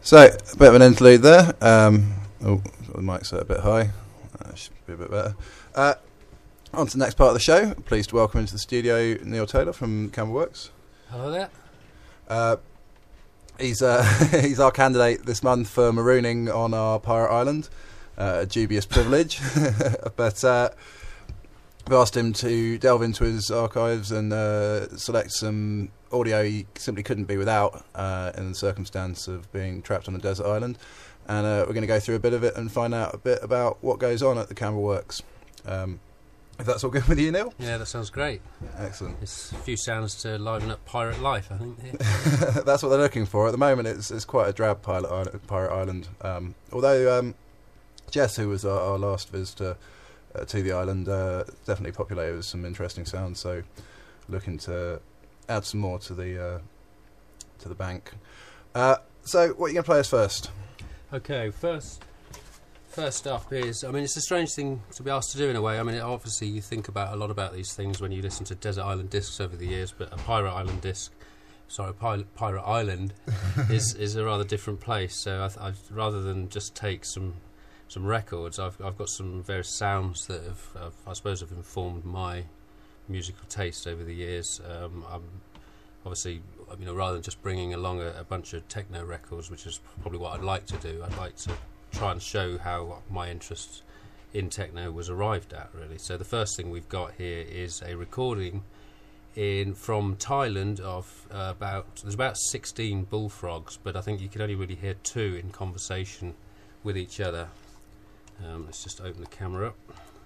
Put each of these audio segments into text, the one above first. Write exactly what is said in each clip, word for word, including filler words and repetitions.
So, a bit of an interlude there. Um, oh, the mic's a bit high. Uh, should be a bit better. Uh, on to the next part of the show. Pleased to welcome into the studio Neil Taylor from Camelworks. Hello there. Uh, he's uh, he's our candidate this month for marooning on our pirate island. Uh, a dubious privilege, but uh, we've asked him to delve into his archives and uh, select some audio he simply couldn't be without uh, in the circumstance of being trapped on a desert island. And uh, we're going to go through a bit of it and find out a bit about what goes on at the Camelworks. Um, if that's all good with you, Neil? Yeah, that sounds great. Excellent. It's a few sounds to liven up pirate life, I think. Yeah. That's what they're looking for. At the moment, it's, it's quite a drab pilot island, pirate island. Um, although um, Jess, who was our, our last visitor uh, to the island, uh, definitely populated with some interesting sounds. So, looking to add some more to the uh, to the bank. Uh, so, what are you going to play us first? Okay, first first up is, I mean, it's a strange thing to be asked to do in a way. I mean, obviously you think about a lot about these things when you listen to Desert Island Discs over the years, but a Pirate Island disc, sorry, Pirate, Pirate Island is is a rather different place. So, I th- I've, rather than just take some some records, I've I've got some various sounds that have, have I suppose, have informed my musical taste over the years. Um, I'm obviously, you know, rather than just bringing along a, a bunch of techno records, which is probably what I'd like to do, I'd like to try and show how my interest in techno was arrived at, really. So the first thing we've got here is a recording in from Thailand of uh, about there's about sixteen bullfrogs, but I think you can only really hear two in conversation with each other. Um, let's just open the camera up.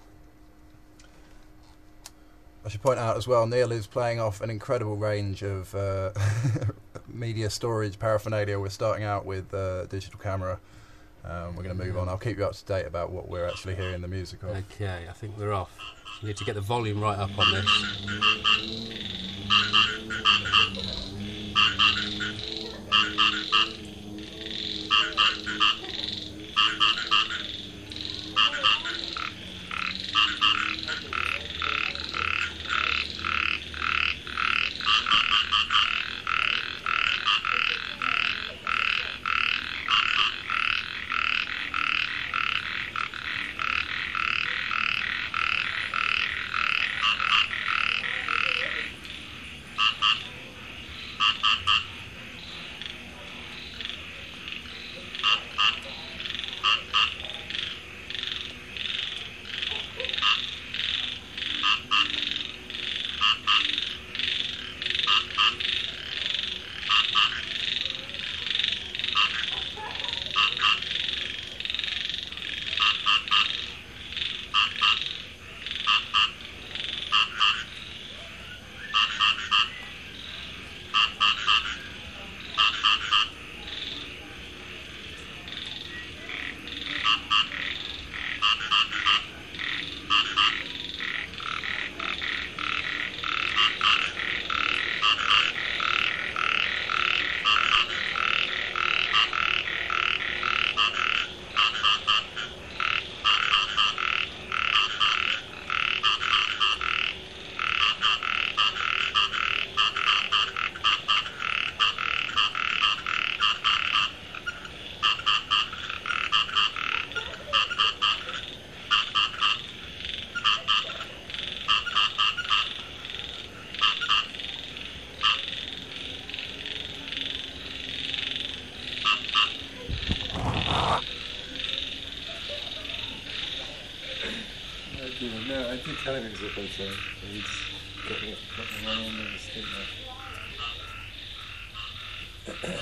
I should point out as well, Neil is playing off an incredible range of uh, media storage paraphernalia. We're starting out with uh, digital camera. Um, we're going to move on. I'll keep you up to date about what we're actually hearing the music of. Okay, I think we're off. You need to get the volume right up on this. No, I think timing's a bit so he's getting it running in the state now.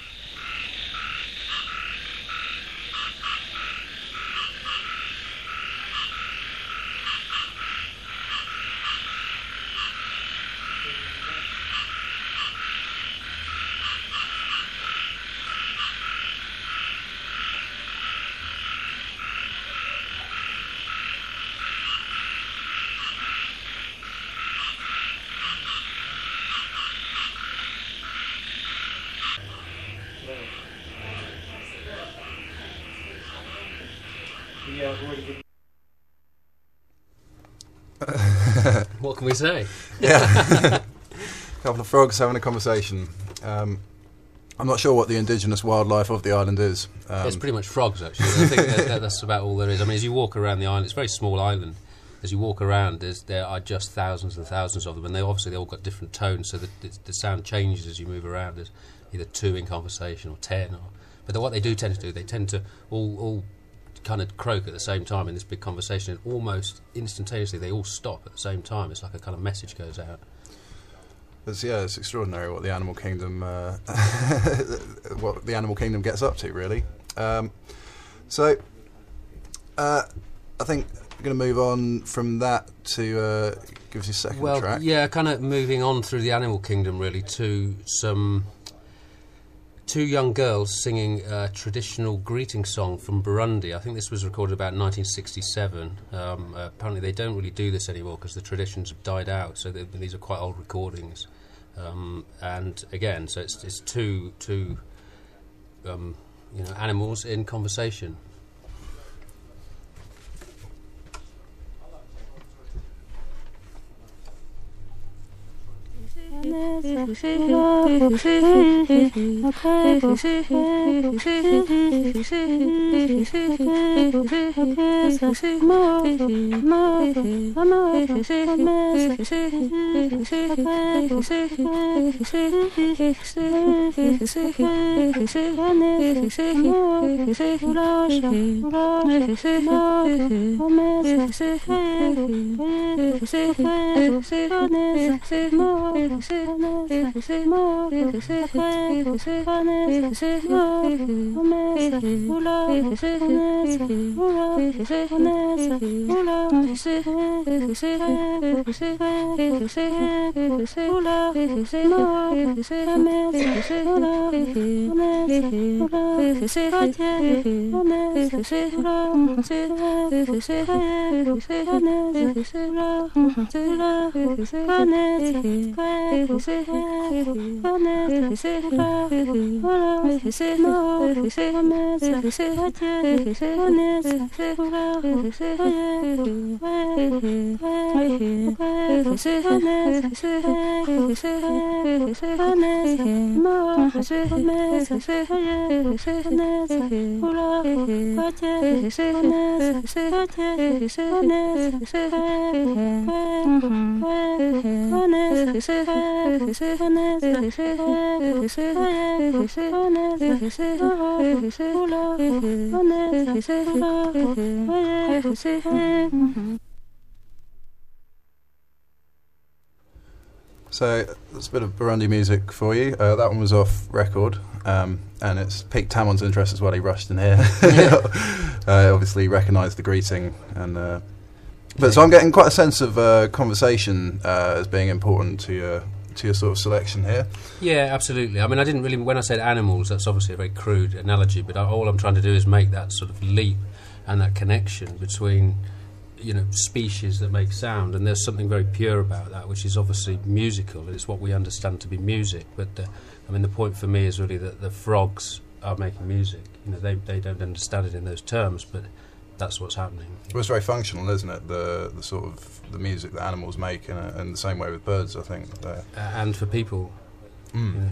What can we say? Yeah. A couple of frogs having a conversation. Um, I'm not sure what the indigenous wildlife of the island is. Um, It's pretty much frogs, actually. I think that, that, that's about all there is. I mean, as you walk around the island, it's a very small island. As you walk around, there's, there are just thousands and thousands of them, and they obviously they all got different tones, so the, the, the sound changes as you move around. There's either two in conversation or ten. Or, but the, what they do tend to do, they tend to all, all kind of croak at the same time in this big conversation, and almost instantaneously they all stop at the same time. It's like a kind of message goes out. It's, yeah, it's extraordinary what the animal kingdom, uh, what the animal kingdom gets up to, really. Um, so, uh, I think we're going to move on from that to uh, give us your second well, track. yeah, kind of moving on through the animal kingdom, really, to some two young girls singing a traditional greeting song from Burundi. I think this was recorded about nineteen sixty-seven. Um, uh, apparently, they don't really do this anymore because the traditions have died out. So these are quite old recordings. Um, and again, so it's, it's two two um, you know animals in conversation. So that's a bit of Burundi music for you. Uh, that one was off record, um, and it's piqued Tamon's interest as well. He rushed in here, uh, obviously recognised the greeting, and uh, but so I'm getting quite a sense of uh, conversation uh, as being important to your to your sort of selection here. Yeah, absolutely. I mean, I didn't really. When I said animals, that's obviously a very crude analogy, but I, all I'm trying to do is make that sort of leap and that connection between, you know, species that make sound, and there's something very pure about that, which is obviously musical, and it's what we understand to be music. But uh, I mean, the point for me is really that the frogs are making music. You know, they they don't understand it in those terms, but that's what's happening. Well, it's very functional, isn't it? The the sort of the music that animals make, in, a, in the same way with birds, I think. Uh, and for people, mm. you know.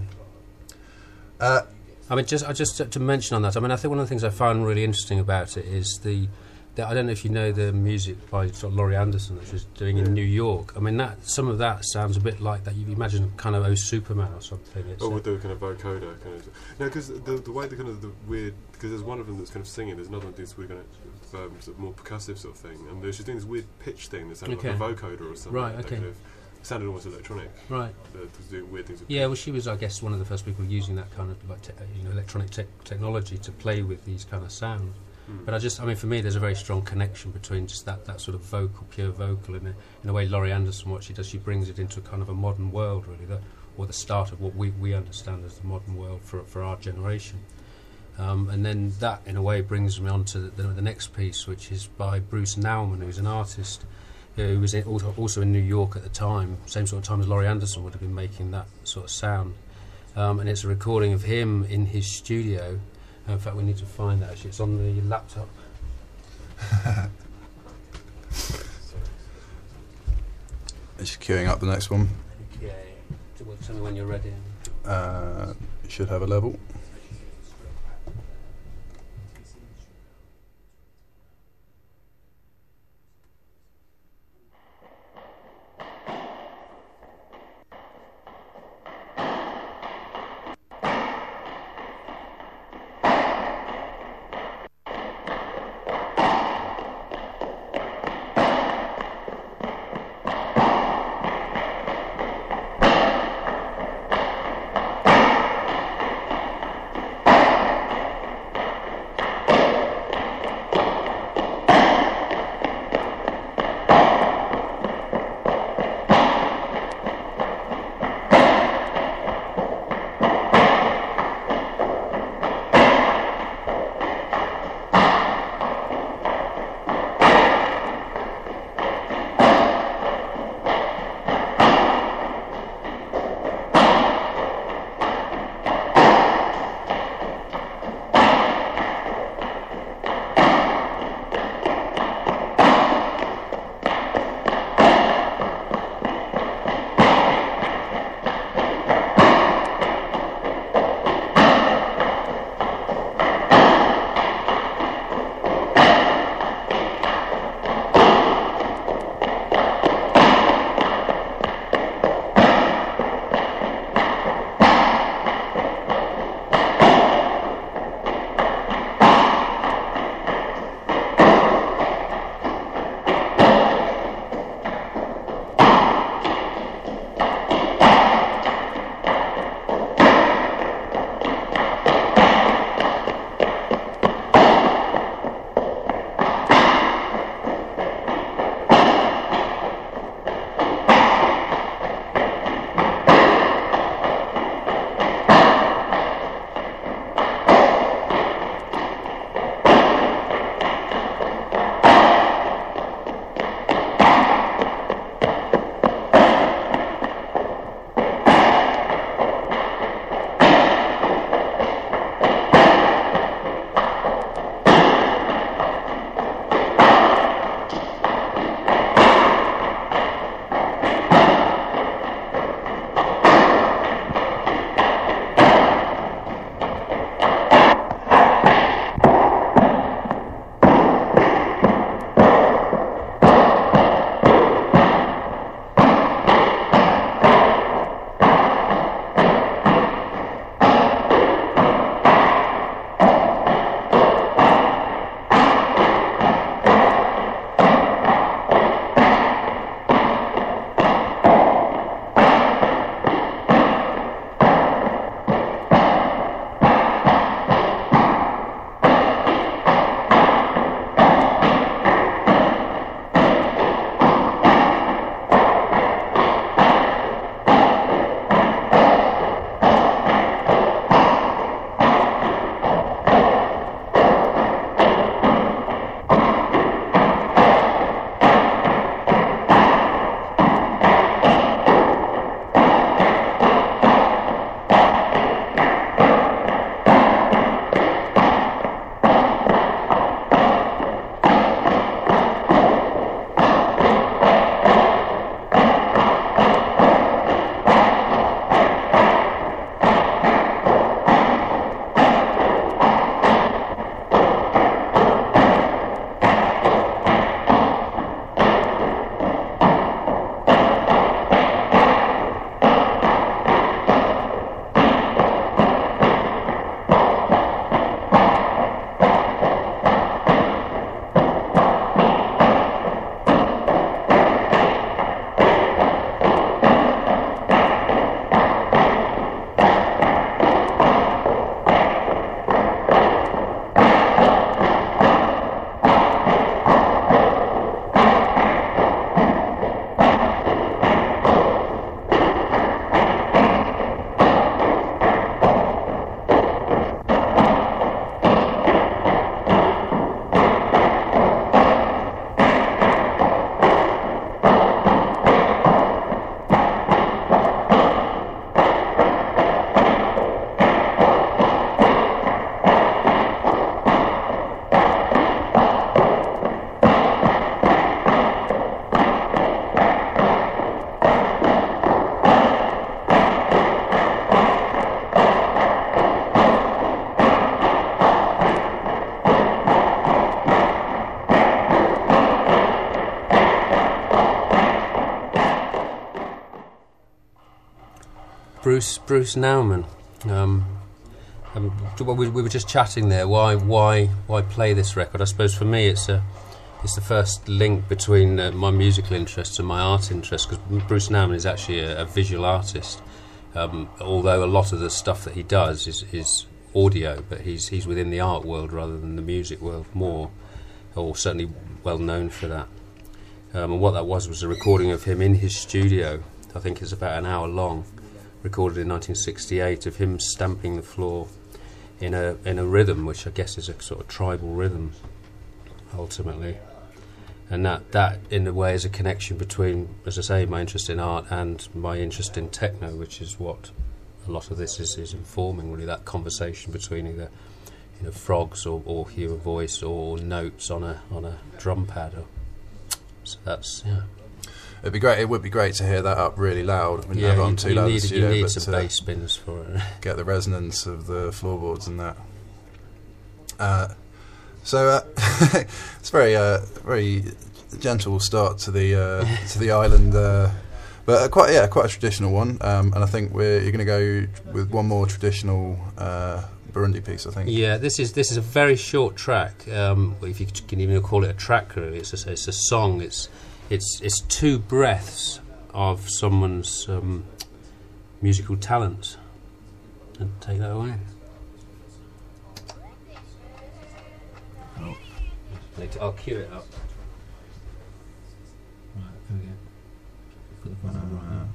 Uh, I mean, just I just to, to mention on that. I mean, I think one of the things I found really interesting about it is the. I don't know if you know the music by sort of Laurie Anderson that she's doing in New York. I mean, that some of that sounds a bit like that. You imagine kind of Oh Superman or something. It's oh, with the kind of vocoder kind of. No, because the the way the kind of the weird, because there's one of them that's kind of singing. There's another one doing this weird kind of um, sort of more percussive sort of thing, and she's doing this weird pitch thing that sounded Okay. like a vocoder or something. Right, that okay. Kind of sounded almost electronic. Right. Uh, was doing weird things. With Yeah, well, she was, I guess, one of the first people using that kind of like te- you know electronic te- technology to play with these kind of sounds. Mm. But I just, I mean, for me, there's a very strong connection between just that, that sort of vocal, pure vocal, in a, in a way. Laurie Anderson, what she does, she brings it into a kind of a modern world, really, the, or the start of what we, we understand as the modern world for for our generation. Um, and then that, in a way, brings me on to the, the, the next piece, which is by Bruce Nauman, who's an artist who was in, also, also in New York at the time, same sort of time as Laurie Anderson would have been making that sort of sound. Um, and it's a recording of him in his studio. In fact, we need to find that, actually. It's on the laptop. Just queuing up the next one. Okay. Well, tell me when you're ready. Uh, It should have a level. Bruce Bruce Nauman. Um, um, well, we, we were just chatting there. Why why why play this record? I suppose for me, it's a it's the first link between uh, my musical interests and my art interests, because Bruce Nauman is actually a, a visual artist. Um, although a lot of the stuff that he does is, is audio, but he's he's within the art world rather than the music world more, or certainly well known for that. Um, and what that was was a recording of him in his studio. I think it's about an hour long, recorded in nineteen sixty-eight, of him stamping the floor in a in a rhythm, which I guess is a sort of tribal rhythm, ultimately. And that, that in a way, is a connection between, as I say, my interest in art and my interest in techno, which is what a lot of this is, is informing, really, that conversation between either, you know, frogs or, or human voice or notes on a on a drum pad. Or, so that's, yeah. It'd be great. It would be great to hear that up really loud when you Yeah, have it you, on too you loud in need, the studio, you need but some uh, bass spins for it. get the resonance of the floorboards and that. Uh, so uh, it's very, uh, very gentle start to the uh, to the island, uh, but uh, quite yeah, quite a traditional one. Um, and I think we're you're going to go with one more traditional uh, Burundi piece, I think. Yeah, this is this is a very short track. Um, if you can even call it a track, really, it's a, it's a song. It's it's it's two breaths of someone's um, musical talent. And take that away. I'll cue it up. Right, there we go. Put the phone on right now.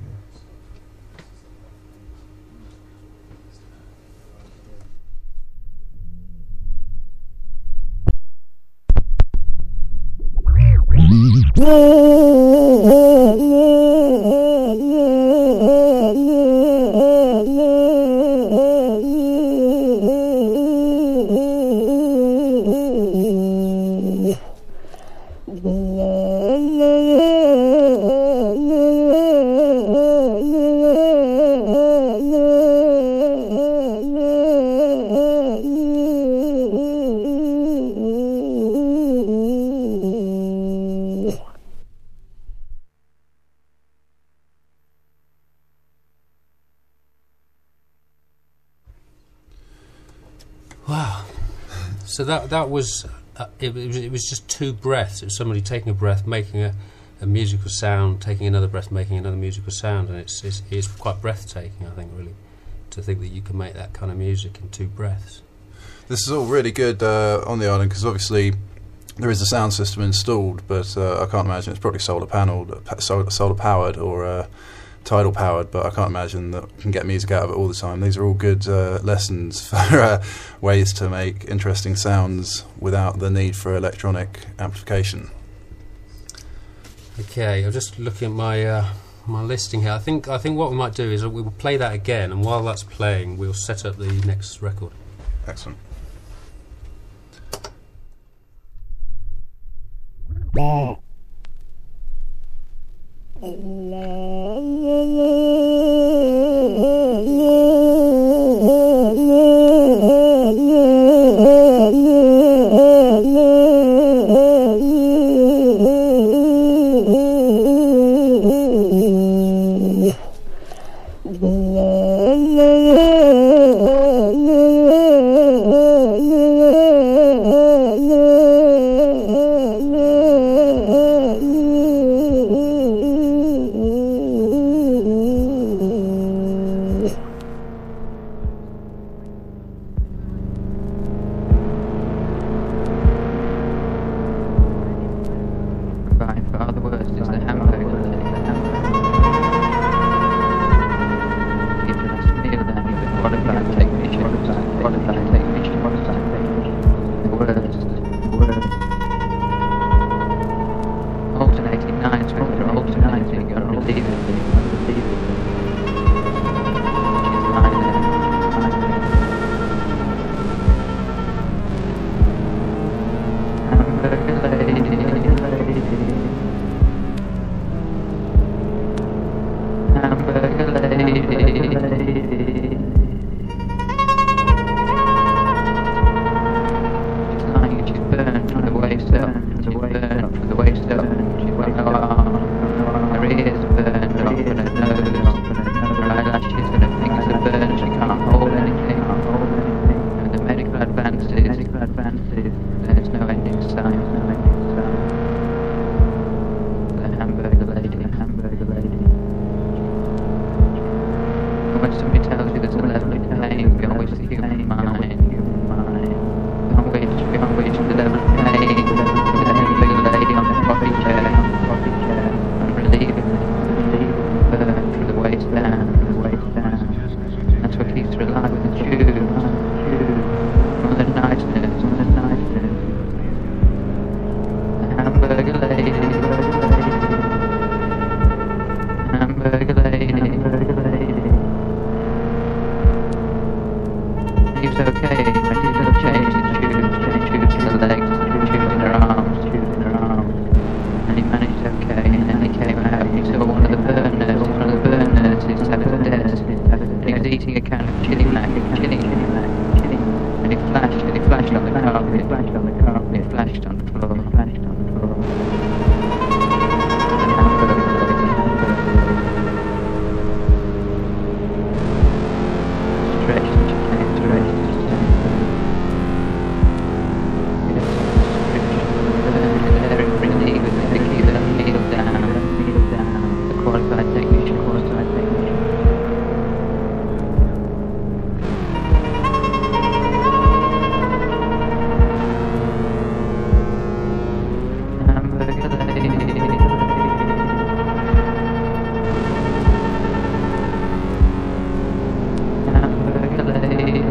Wow. So that that was uh, it, it was it was just two breaths. It was somebody taking a breath, making a, a musical sound, taking another breath, making another musical sound, and it's, it's it's quite breathtaking, I think, really, to think that you can make that kind of music in two breaths. This is all really good uh, on the island because obviously there is a sound system installed, but uh, I can't imagine it's probably solar panelled, solar, solar powered, or uh, tidal powered. But I can't imagine that we can get music out of it all the time. These are all good uh, lessons for uh, ways to make interesting sounds without the need for electronic amplification. Okay, I'm just looking at my uh, my listing here. I think I think what we might do is we will play that again, and while that's playing, we'll set up the next record. Excellent. okay when you sort of change the tubes, change tubes in the legs, tubes in her arms, tubes in her arms. And he managed okay, and then he came out and he saw one of the burn nurses, one of the burn nurses had a dead. He was eating a can of chili mac, chili, chili mac, chili. And he flashed, and he flashed on the carpet, he flashed on the carpet, he flashed on the floor, flashed on the floor. And hamburger, stretched and she came stretched and she came stretched. He had some description of the burn there in Brittany with the keep that needle down, needle down. A qualified technician, qualified technician. Hamburger lady. Hamburger lady.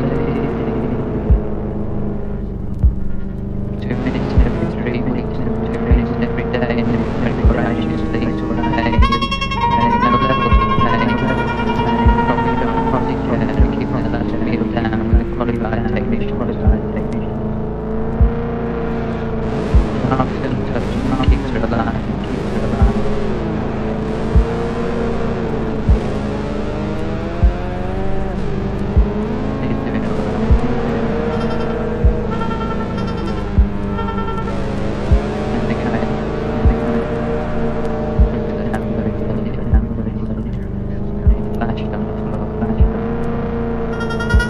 Two minutes every three weeks, two minutes every day, and twenty-four hours you sleep or pain. Pain, no levels of pain. Probably got a potty chair and keeping the last meal down with a qualified technician. Qualified technician. Marks and touch and keeps her alive, keeps her alive. He's doing all right. And the guy, and the guy, look at the hamburger lady, the hamburger lady. And he flashed on the floor, flashed on the floor.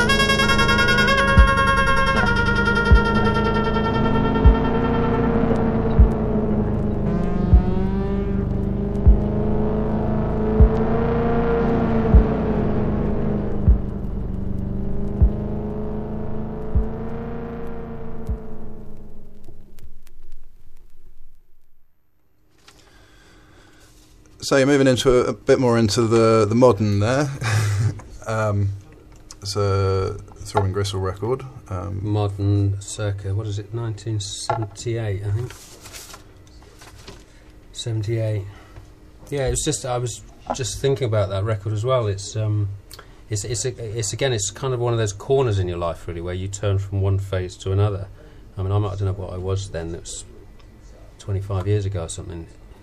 So you're moving into a, a bit more into the the modern there. um, it's a Throbbing Gristle record. Um, Modern circa, what is it, nineteen seventy-eight, I think. seventy-eight. Yeah, it was just, I was just thinking about that record as well. It's, um, it's, it's, it's again, it's kind of one of those corners in your life, really, where you turn from one phase to another. I mean, I'm, I don't know what I was then, it was twenty-five years ago or something.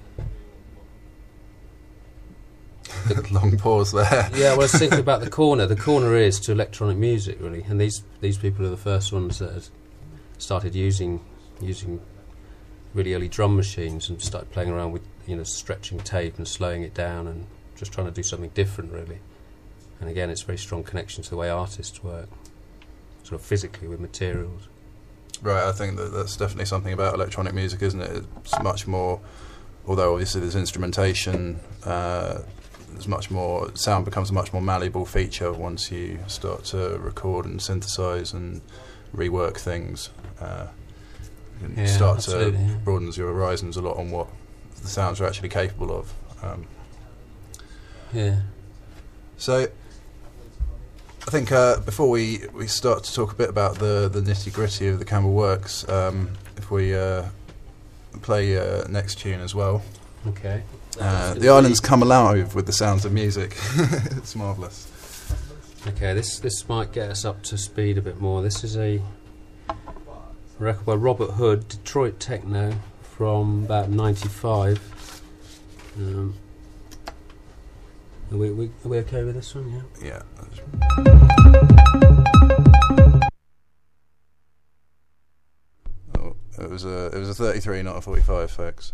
long pause there. Yeah, well, I was thinking about the corner. The corner is to electronic music, really, and these these people are the first ones that had started using using really early drum machines and started playing around with, you know, stretching tape and slowing it down and just trying to do something different, really. And again, it's a very strong connection to the way artists work, sort of physically with materials. Right, I think that that's definitely something about electronic music, isn't it? It's much more, although obviously there's instrumentation, uh, there's much more, sound becomes a much more malleable feature once you start to record and synthesize and rework things. Uh, you can Yeah, start to absolutely, yeah. broadens your horizons a lot on what the sounds are actually capable of. Um, Yeah. so I think uh, before we, we start to talk a bit about the, the nitty-gritty of the Campbell Works, um, if we uh, play uh, next tune as well. Okay. Uh, the islands come alive with the sounds of music. It's marvellous. Okay, this this might get us up to speed a bit more. This is a record by Robert Hood, Detroit techno, from about ninety-five. Um, are we, we are we okay with this one? Yeah. Yeah. Oh, it was a it was a thirty-three, not a forty-five, folks.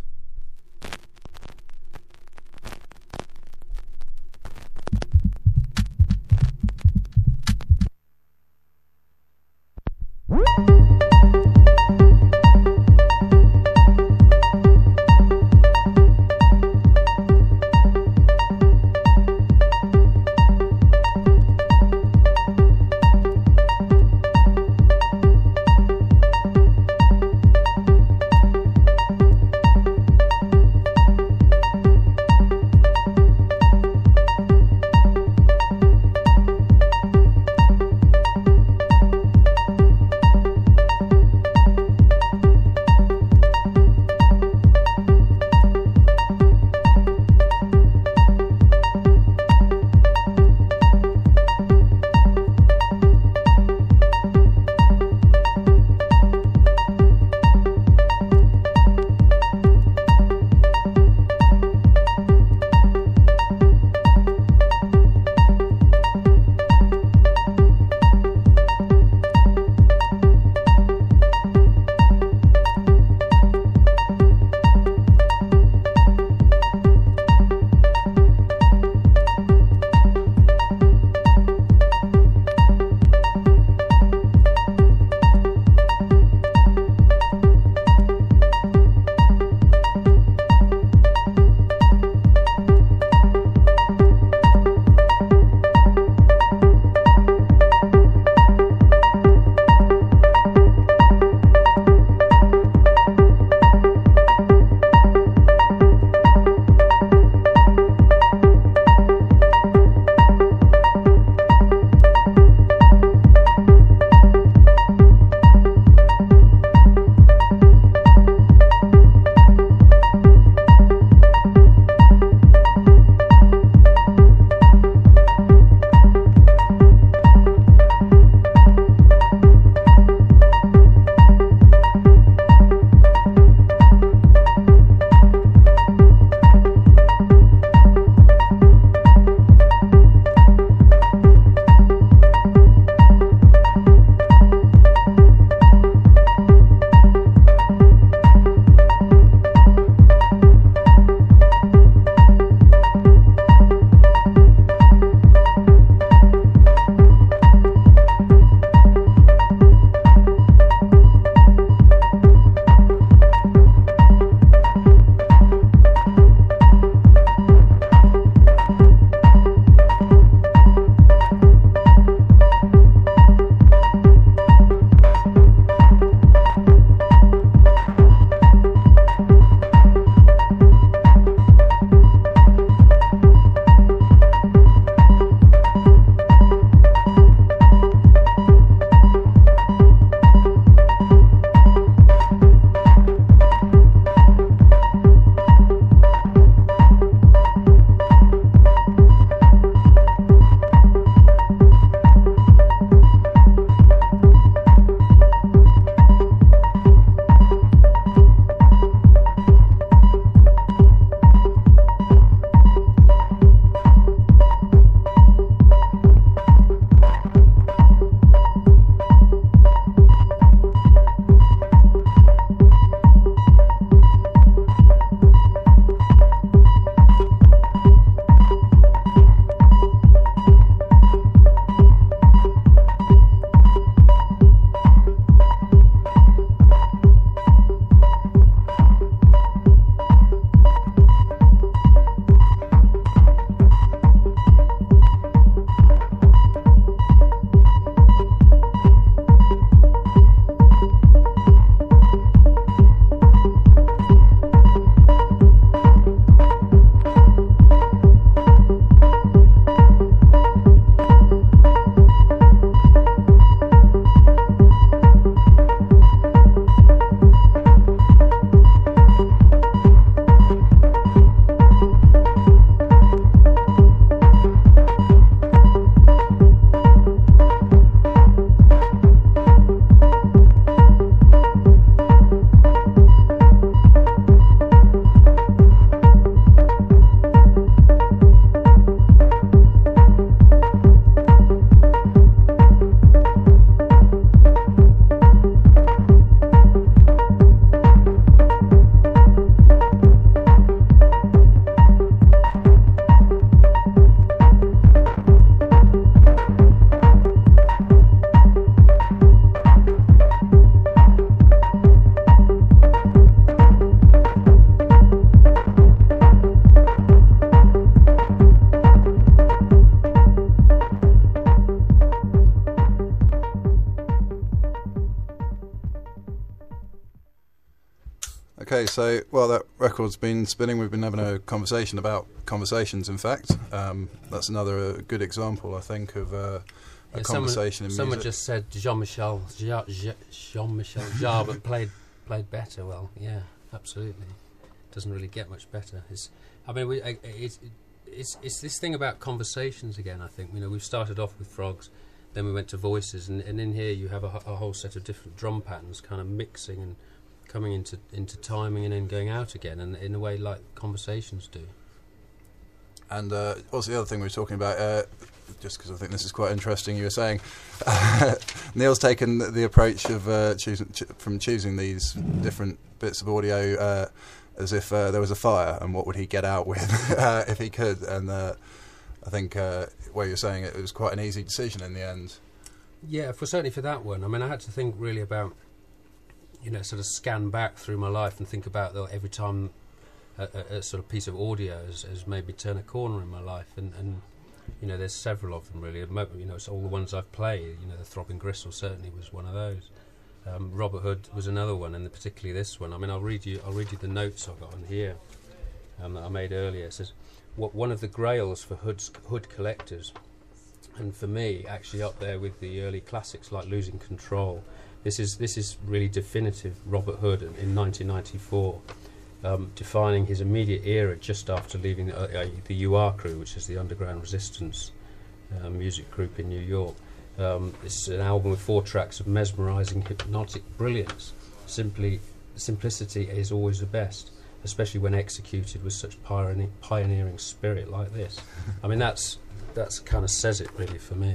Okay, so, well, that record's been spinning. We've been having a conversation about conversations, in fact. Um, that's another uh, good example, I think, of uh, a Yeah, conversation someone, in someone music. just said Jean-Michel Ja- Ja- Jean-Michel Jarre, but played played better. Well, yeah, absolutely. Doesn't really get much better. It's, I mean, we, I- it's, it's it's this thing about conversations again. I think you know we've started off with frogs, then we went to voices, and, and in here you have a, h- a whole set of different drum patterns, kind of mixing and coming into into timing and then going out again, and in a way like conversations do. And uh, also the other thing we were talking about, uh, just because I think this is quite interesting, you were saying Neil's taken the approach of uh, choosing ch- from choosing these different bits of audio uh, as if uh, there was a fire, and what would he get out with uh, if he could. And uh, I think uh, where you're saying it, it was quite an easy decision in the end. Yeah, for certainly for that one. I mean, I had to think really about, you know, sort of scan back through my life and think about the, every time a, a, a sort of piece of audio has, has made me turn a corner in my life, and, and you know, there's several of them really. Mo- You know, it's all the ones I've played. You know, the Throbbing Gristle certainly was one of those. Um, Robert Hood was another one, and particularly this one. I mean, I'll read you. I'll read you the notes I've got on here um, that I made earlier. It says, "What one of the grails for Hood's, Hood collectors, and for me, actually up there with the early classics like Losing Control. This is this is really definitive Robert Hood in, in nineteen ninety-four, um, defining his immediate era just after leaving uh, uh, the U R crew, which is the underground resistance uh, music group in New York. Um, it's an album with four tracks of mesmerising, hypnotic brilliance. Simply, simplicity is always the best, especially when executed with such pioneer, pioneering spirit like this." I mean, that's that's kind of says it really for me.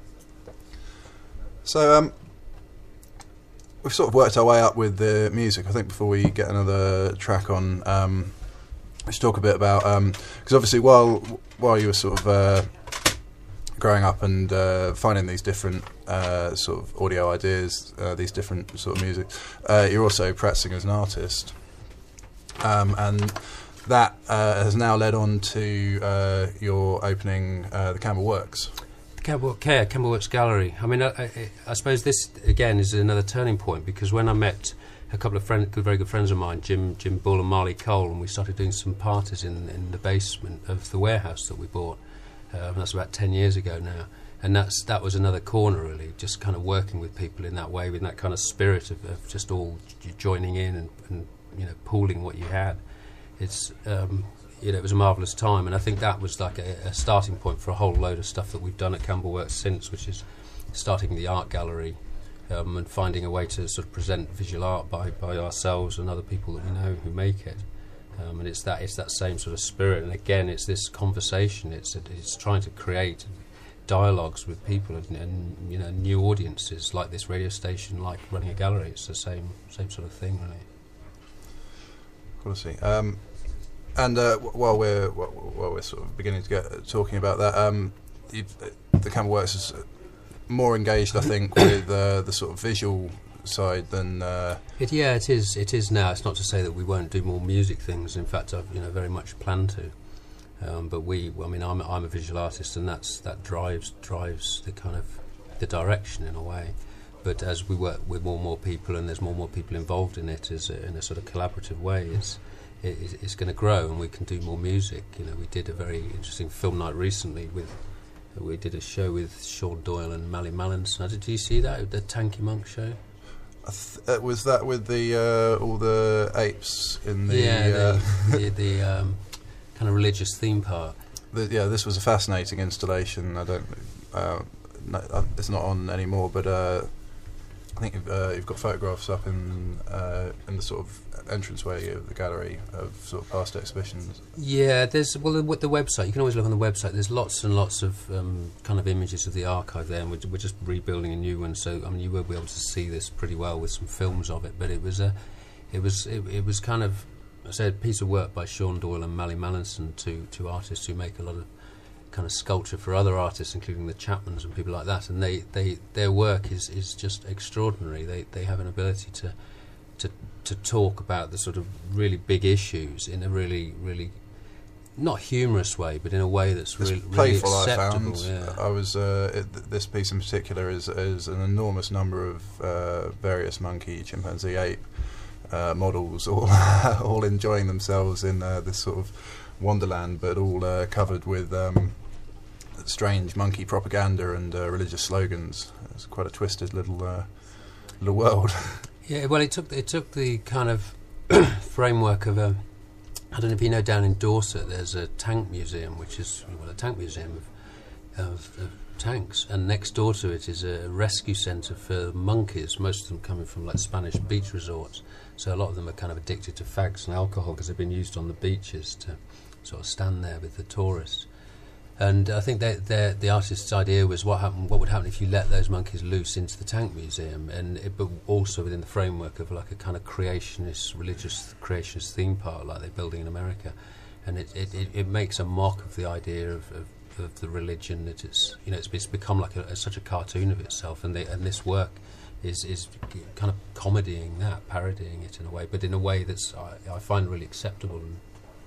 So um, we've sort of worked our way up with the music. I think before we get another track on, um, let's talk a bit about because obviously while while you were sort of uh, growing up and uh, finding these different uh, sort of audio ideas, uh, these different sort of music, uh, you're also practicing as an artist, um, and that uh, has now led on to uh, your opening uh, the Campbell Works. Campbell, Care, Campbell Works Gallery. I mean, I, I, I suppose this again is another turning point, because when I met a couple of friend, good, very good friends of mine, Jim Jim Bull and Marley Cole, and we started doing some parties in in the basement of the warehouse that we bought. Um, that's about ten years ago now, and that's that was another corner really, just kind of working with people in that way, with that kind of spirit of, of just all j- joining in and, and you know pooling what you had. It's um, you know it was a marvellous time, and I think that was like a, a starting point for a whole load of stuff that we've done at Campbell Works since, which is starting the art gallery um, and finding a way to sort of present visual art by, by ourselves and other people that we know who make it. Um, and it's that it's that same sort of spirit, and again it's this conversation. It's it's trying to create dialogues with people and, and you know new audiences, like this radio station, like running a gallery. It's the same same sort of thing, really. Quality. Um, and uh, w- while we're w- while we're sort of beginning to get uh, talking about that, um, you've, uh, the Campbell Works is uh, more engaged, I think, with uh, the sort of visual side than. Uh, It, yeah, it is. It is now. It's not to say that we won't do more music things. In fact, I've you know very much planned to. Um, but we, I mean, I'm I'm a visual artist, and that's that drives drives the kind of the direction in a way. But as we work with more and more people, and there's more and more people involved in it, as a, in a sort of collaborative way, it's it, it's going to grow, and we can do more music. You know, we did a very interesting film night recently with. We did a show with Sean Doyle and Mally Mallinson. Did you see that, the Tanky Monk show? I th- uh, was that with the uh, all the apes in the yeah, uh, the, the, the um, kind of religious theme park. the, yeah, this was a fascinating installation. I don't, uh, no, uh, it's not on anymore, but uh, I think you've, uh, you've got photographs up in uh, in the sort of entranceway of the gallery of sort of past exhibitions. Yeah, there's well the, the website. You can always look on the website. There's lots and lots of um, kind of images of the archive there, and we're, we're just rebuilding a new one. So I mean, you will be able to see this pretty well with some films of it. But it was a, it was it, it was kind of, I said, a piece of work by Sean Doyle and Mally Mallinson, two two artists who make a lot of kind of sculpture for other artists, including the Chapmans and people like that. And they, they their work is, is just extraordinary. They they have an ability to to to talk about the sort of really big issues in a really really not humorous way, but in a way that's It's really, really playful. acceptable. I found. Yeah. I was uh, it, th- this piece in particular is is an enormous number of uh, various monkey, chimpanzee, ape uh, models, all all enjoying themselves in uh, this sort of wonderland, but all uh, covered with um, strange monkey propaganda and uh, religious slogans. It's quite a twisted little uh, little world. Yeah, well, it took it took the kind of framework of a. I don't know if you know, down in Dorset, there's a tank museum, which is well a tank museum of, of, of tanks, and next door to it is a rescue centre for monkeys. Most of them coming from like Spanish beach resorts, so a lot of them are kind of addicted to fags and alcohol because they've been used on the beaches to sort of stand there with the tourists. And I think that the artist's idea was what happened, what would happen if you let those monkeys loose into the tank museum, and it, but also within the framework of like a kind of creationist, religious creationist theme park like they're building in America, and it it, it, it makes a mock of the idea of, of, of the religion that it's you know it's, it's become like a, a, such a cartoon of itself, and they, and this work is is kind of comedying that, parodying it in a way, but in a way that's I, I find really acceptable. And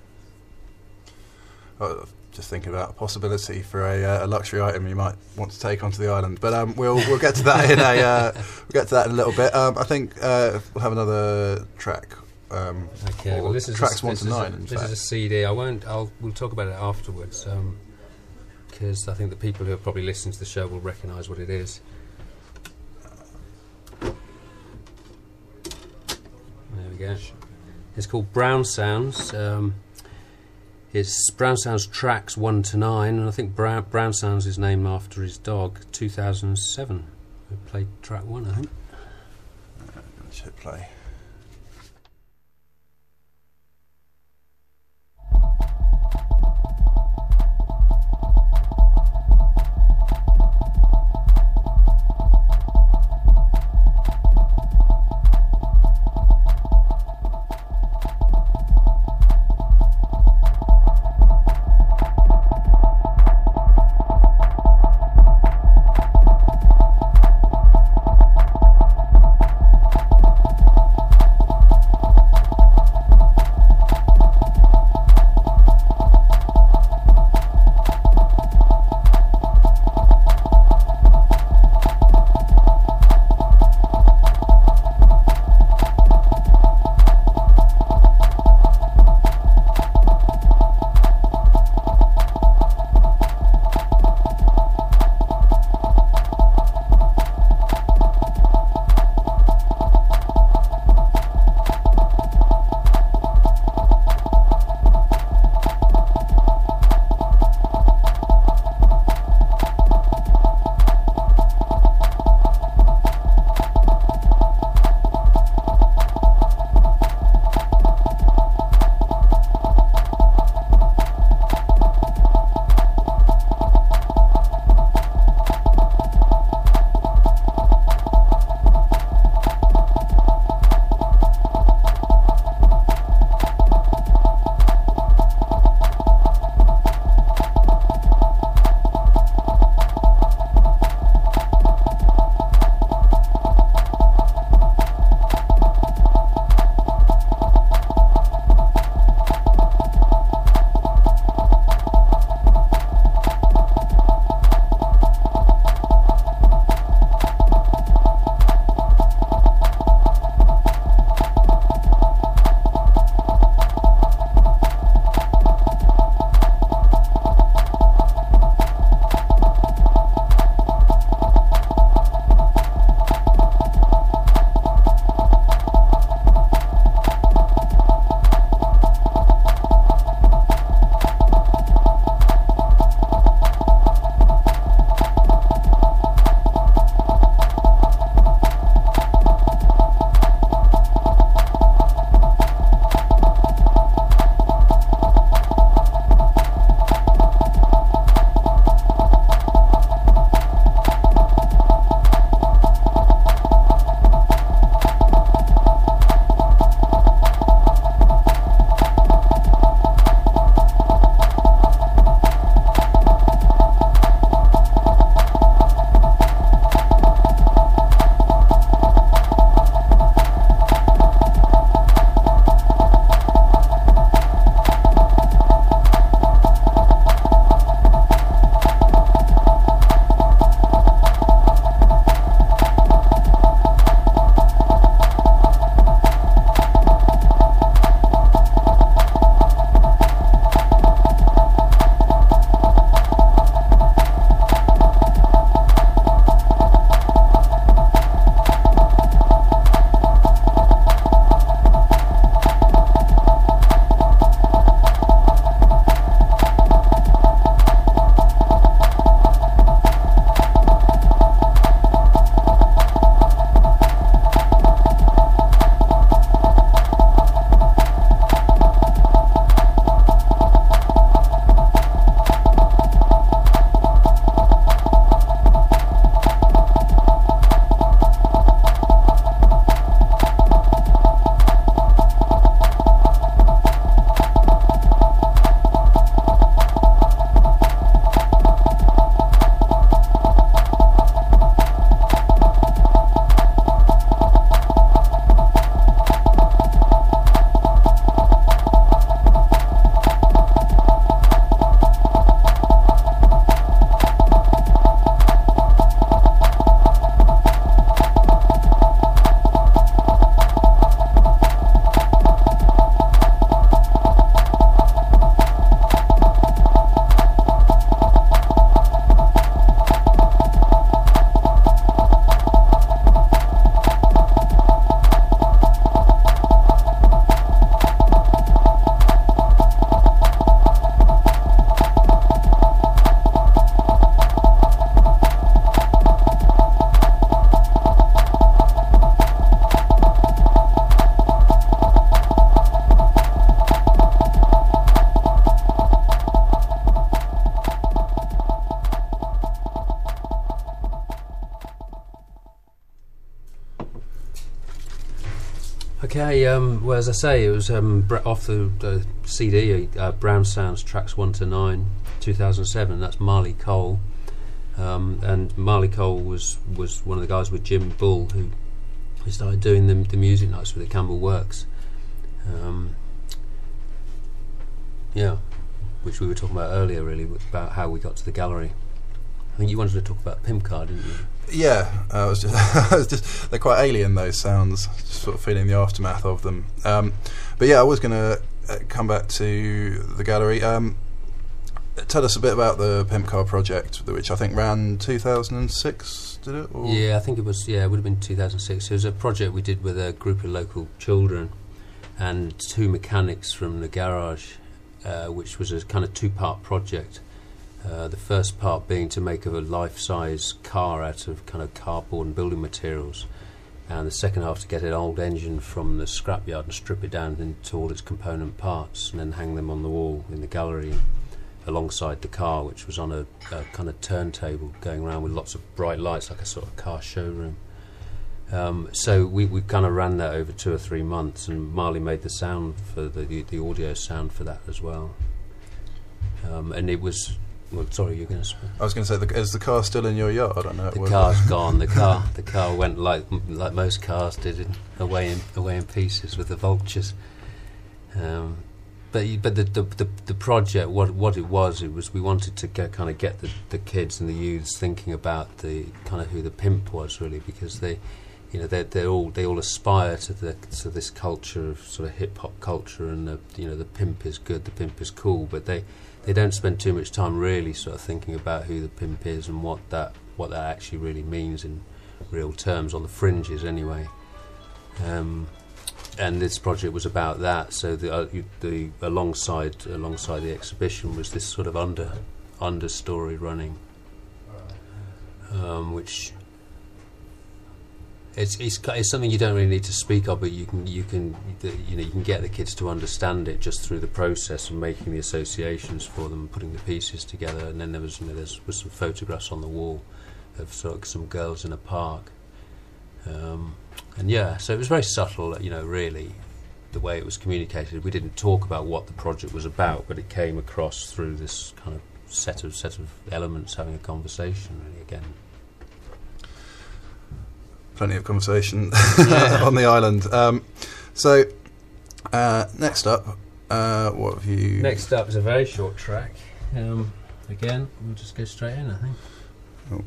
uh, just thinking about a possibility for a, uh, a luxury item you might want to take onto the island, but um, we'll we'll get to that in a uh, we'll get to that in a little bit. Um, I think uh, we'll have another track. Um, okay, well, this is tracks a, one this to is nine. A, in this fact. is a C D. I won't. I'll. We'll talk about it afterwards, because um, I think the people who have probably listened to the show will recognise what it is. There we go. It's called Brown Sounds. Um, It's Brown Sounds tracks one to nine, and I think Brown, Brown Sounds is named after his dog. two thousand seven. We played track one, I think. Uh, let's hit play. Okay, um, well, as I say, it was um, br- off the, the C D, uh, Brown Sounds, tracks one to nine, two thousand seven. That's Marley Cole, um, and Marley Cole was, was one of the guys with Jim Bull who, who started doing the, the music nights with the Campbell Works. Um, yeah, which we were talking about earlier, really, about how we got to the gallery. I think you wanted to talk about Pimp Car, didn't you? Yeah, I was just, I was just they're quite alien, those sounds, just sort of feeling the aftermath of them. Um, but yeah, I was going to uh, come back to the gallery. Um, tell us a bit about the Pimp Car project, which I think ran two thousand six, did it? Or? Yeah, I think it was, yeah, it would have been two thousand six. It was a project we did with a group of local children and two mechanics from the garage, uh, which was a kind of two-part project. Uh, the first part being to make a life-size car out of kind of cardboard and building materials, and the second half to get an old engine from the scrapyard and strip it down into all its component parts and then hang them on the wall in the gallery alongside the car, which was on a, a kind of turntable going around with lots of bright lights, like a sort of car showroom. Um, so we, we kind of ran that over two or three months, and Marley made the sound for the, the, the audio sound for that as well. Um, and it was... Well, sorry, you're going to speak. I was going to say, the, is the car still in your yard? I don't know. The car's gone. The car, the car went like like most cars did, in, away in away in pieces with the vultures. Um, but y- but the, the the the project, what what it was, it was we wanted to get, kind of get the, the kids and the youths thinking about the kind of who the pimp was really, because they, you know, they they all they all aspire to the to this culture of sort of hip hop culture, and the, you know, the pimp is good, the pimp is cool, but they. They don't spend too much time really sort of thinking about who the pimp is and what that what that actually really means in real terms, on the fringes anyway. Um, and this project was about that. So the uh, the alongside alongside the exhibition was this sort of under understory running, um, which it's, it's it's something you don't really need to speak of, but you can you can you know you can get the kids to understand it just through the process of making the associations for them, putting the pieces together. And then there was you know there was some photographs on the wall of sort of some girls in a park, um, and yeah, so it was very subtle, you know, really the way it was communicated. We didn't talk about what the project was about, but it came across through this kind of set of set of elements having a conversation really again. Plenty of conversation on the island. Um, so, uh, next up, uh, what have you... Next up is a very short track. Um, again, we'll just go straight in, I think. Oh.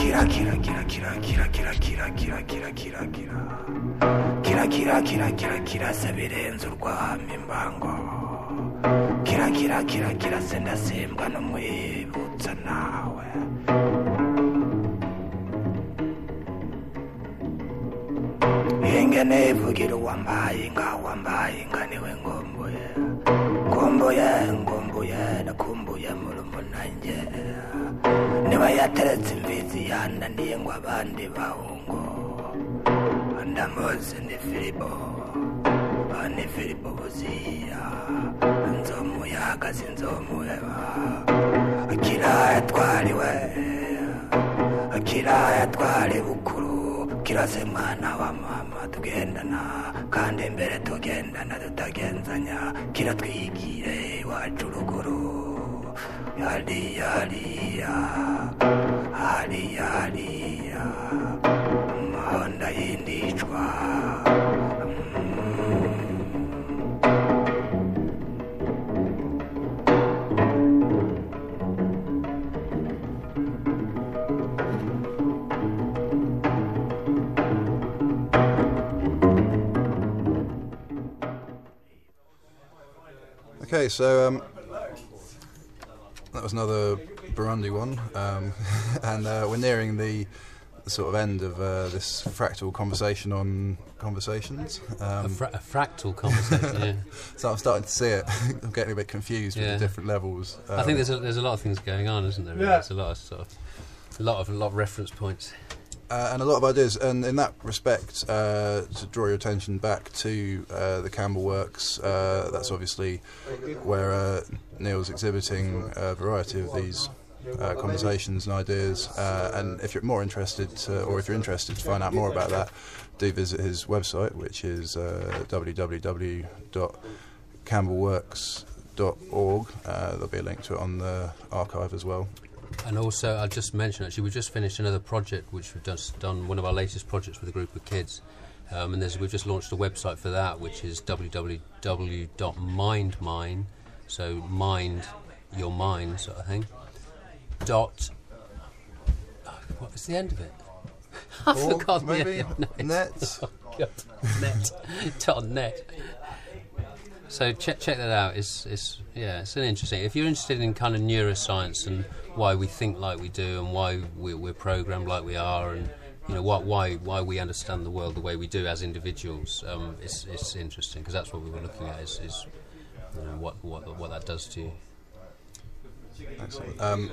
kira kira kira kira kira kira kira kira kira kira kira kira kira kira kira kira sebirenze urwamo imbango kira kira kira kira sendasimbwa n'umwibutsa nawe ingene ivugira uwambaye inka wambaye inka niwe ngombuye ngombuye ngombuye nakumbuye murumunange niba yateretse imbizi yananiye ngo abandi bahungu ndamuzi ni Filipo ni Filipo buziya nzomu yahagaze inzomu akira yatwariwe akira yatwari bukuru kirase mwana wa mama tugendana kandi imbere tugendana tutagenzanya kiratwigire iwacu ruguru hariya hariya hariya hariya umuhanda yindicwa Okay, so um, that was another Burundi one, um, and uh, we're nearing the, the sort of end of uh, this fractal conversation on conversations. Um, a, fra- a fractal conversation, yeah. So I'm starting to see it. I'm getting a bit confused Yeah. with the different levels. Um, I think there's a, there's a lot of things going on, isn't there? Really? Yeah. There's a lot of sort of a lot of a lot of reference points. Uh, and a lot of ideas, and in that respect, uh, to draw your attention back to uh, the Campbell Works, uh, that's obviously where uh, Neil's exhibiting a variety of these uh, conversations and ideas. Uh, and if you're more interested, to, or if you're interested to find out more about that, do visit his website, which is uh, w w w dot campbell works dot org. Uh, there'll be a link to it on the archive as well. And also, I'll just mention, actually, we just finished another project, which we've just done, one of our latest projects with a group of kids. Um, and there's, we've just launched a website for that, which is w w w dot mindmine, so mind, your mind sort of thing, dot, oh, what was the end of it? I Org, forgot the maybe? end of Net? Oh, God. Net. dot net. So check check that out. It's it's yeah, it's an interesting. If you're interested in kind of neuroscience and why we think like we do and why we're, we're programmed like we are, and you know what why why we understand the world the way we do as individuals, um, it's it's interesting because that's what we were looking at. Is, is you know, what what what that does to you. Excellent. Um,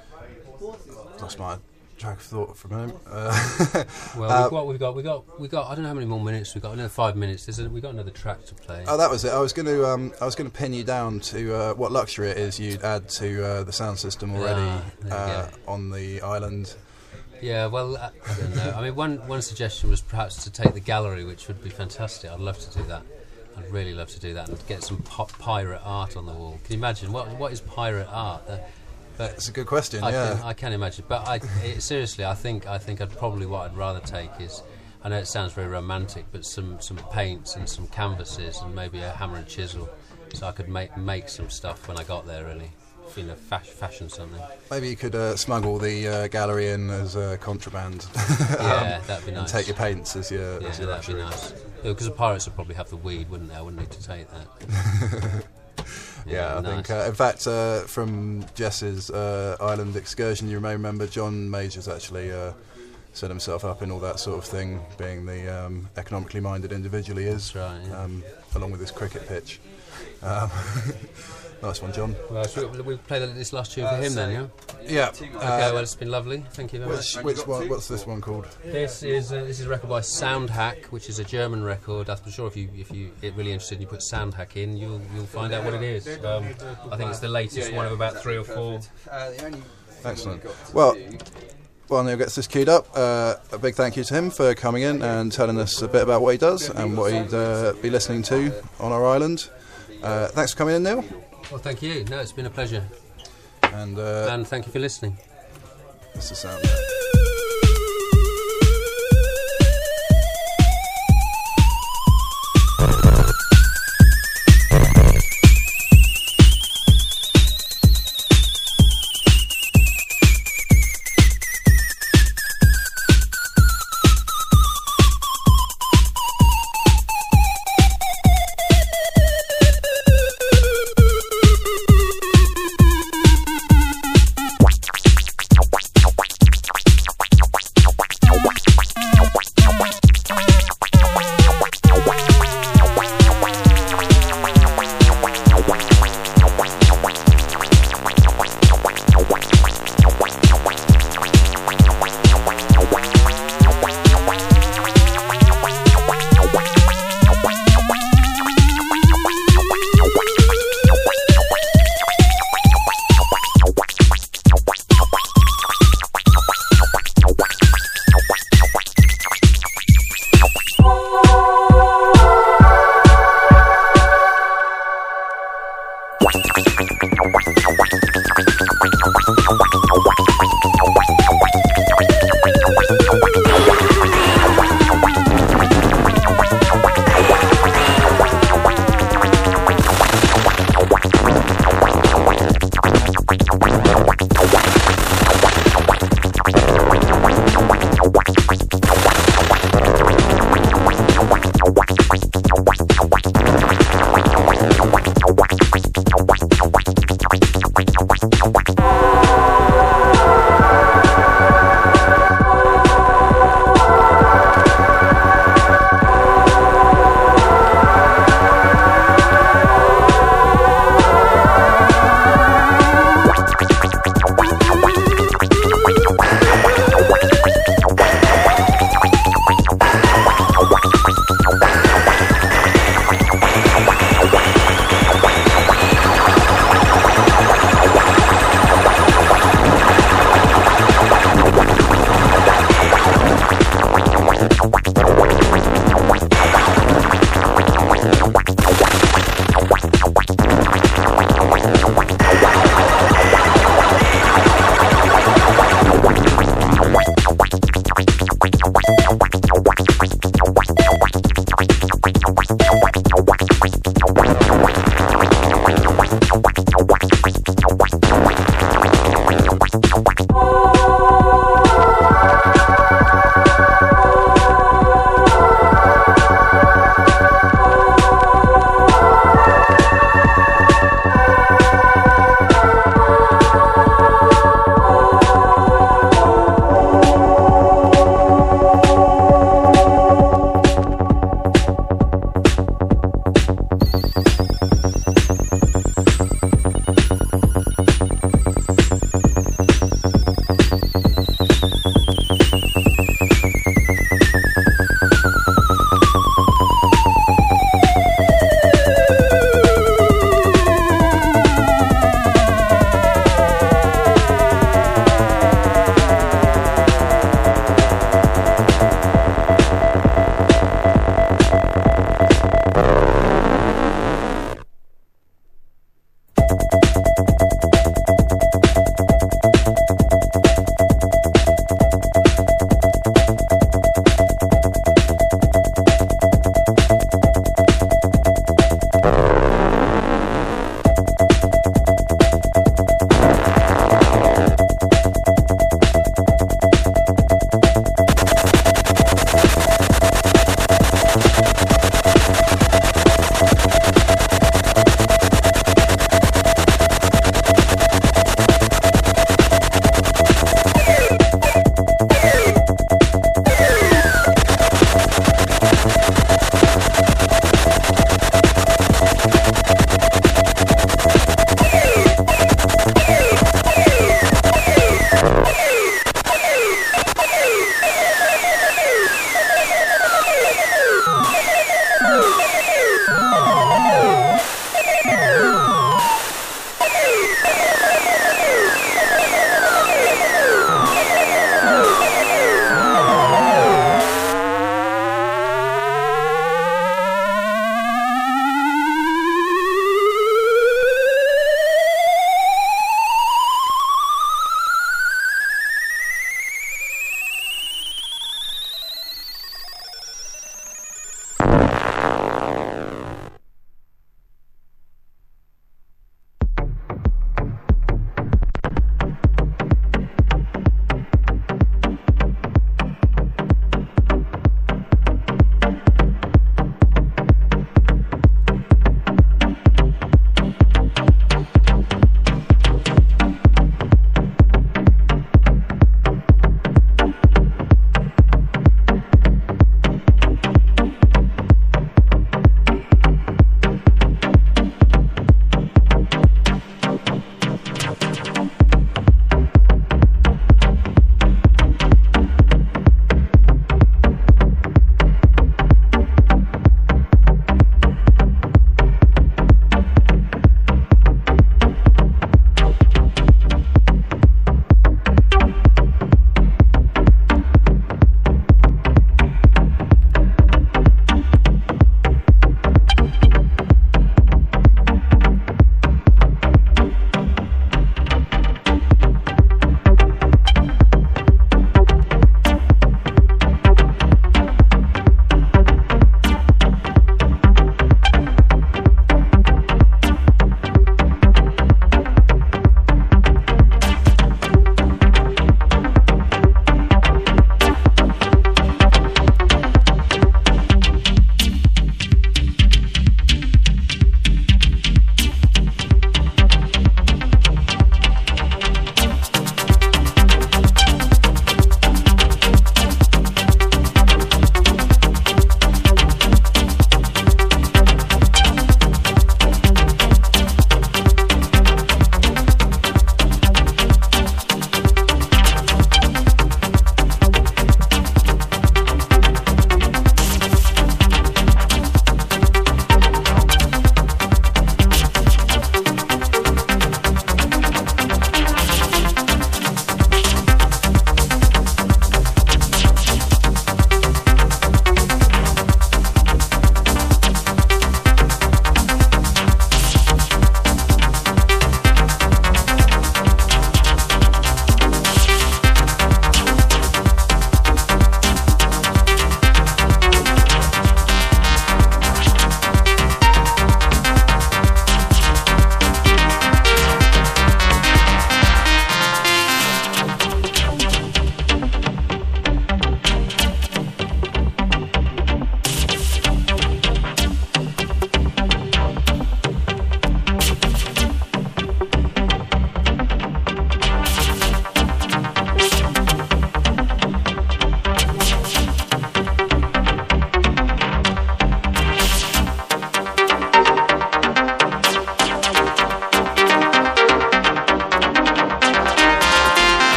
lost my track of thought for a moment. Uh, Well, uh, we've got we've got we've got we've got I don't know how many more minutes we've got. Another five minutes. There's a, we've got another track to play. Oh, that was it. I was going to, um, I was going to pin you down to uh, what luxury it is you'd add to uh, the sound system already Ah, there you uh, on the island. Yeah, well, I, I don't know. I mean, one one suggestion was perhaps to take the gallery, which would be fantastic. I'd love to do that. I'd really love to do that and get some po- pirate art on the wall. Can you imagine what what is pirate art? Uh, but That's a good question. I yeah. can I can imagine. But I it, seriously, I think I think I'd probably what I'd rather take is. I know it sounds very romantic, but some, some paints and some canvases and maybe a hammer and chisel, so I could make make some stuff when I got there. Really, you know, fash, fashion something. Maybe you could uh, smuggle the uh, gallery in as uh, contraband. Yeah, that'd be And nice. take your paints as your, Yeah, as your that'd be luxury. nice. Because the pirates would probably have the weed, wouldn't they? I wouldn't need to take that. Yeah, I nice. think. Uh, in fact, uh, from Jess's uh, island excursion, you may remember John Majors actually uh, set himself up in all that sort of thing, being the um, economically minded individual he is, That's right, yeah. um, along with his cricket pitch. Um, nice one, John. Well, should we, we play this last tune for him then, yeah? Yeah. Okay, Uh, well, it's been lovely. Thank you very which, much. which one? What's this one called? This is uh, this is a record by Soundhack, which is a German record. I'm sure if you if you get really interested and you put Soundhack in, you'll you'll find out what it is. Um, I think it's the latest one of about three or four. Excellent. Well, while Neil gets this queued up, uh, a big thank you to him for coming in and telling us a bit about what he does and what he'd uh, be listening to on our island. Uh, thanks for coming in, Neil. Well, thank you. No, it's been a pleasure. And, uh, and thank you for listening. This is Sound.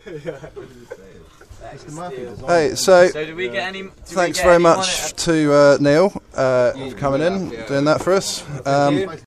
Hey, so, So did we get any? did we thanks get very anyone much at- to uh, Neil uh, for coming in, doing that for us. Um,